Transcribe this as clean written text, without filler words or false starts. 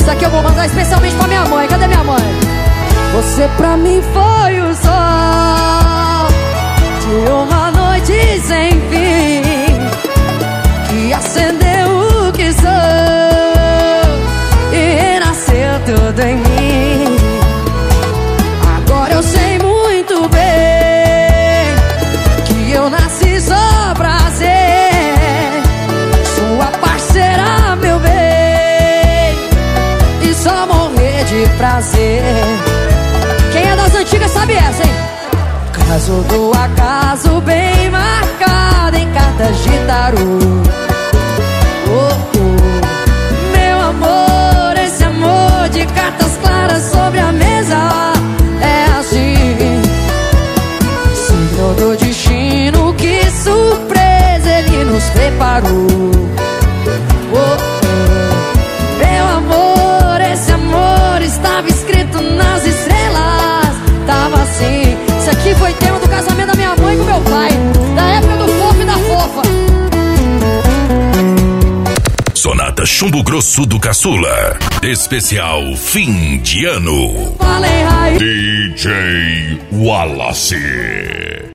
Isso aqui eu vou mandar especialmente pra minha mãe. Cadê minha mãe? Você pra mim foi o sol de uma noite sem fim, que acendeu o que sou e renasceu tudo em mim. Agora eu sei muito bem que eu nasci só pra ser sua parceira, meu bem, e só morrer de prazer. Quem é das antigas sabe essa, hein? Caso do acaso bem marcado em cartas de tarô. Oh, oh. Meu amor, esse amor de cartas claras sobre a mesa é assim, signo do destino, que surpresa ele nos preparou. Oh, oh. Meu amor, esse amor estava escrito nas estrelas, tava assim. Isso aqui foi tema do casamento da minha mãe com meu pai, da época do fofo e da fofa. Sonata Chumbo Grosso do Caçula, especial fim de ano. Falei, DJ Wallace.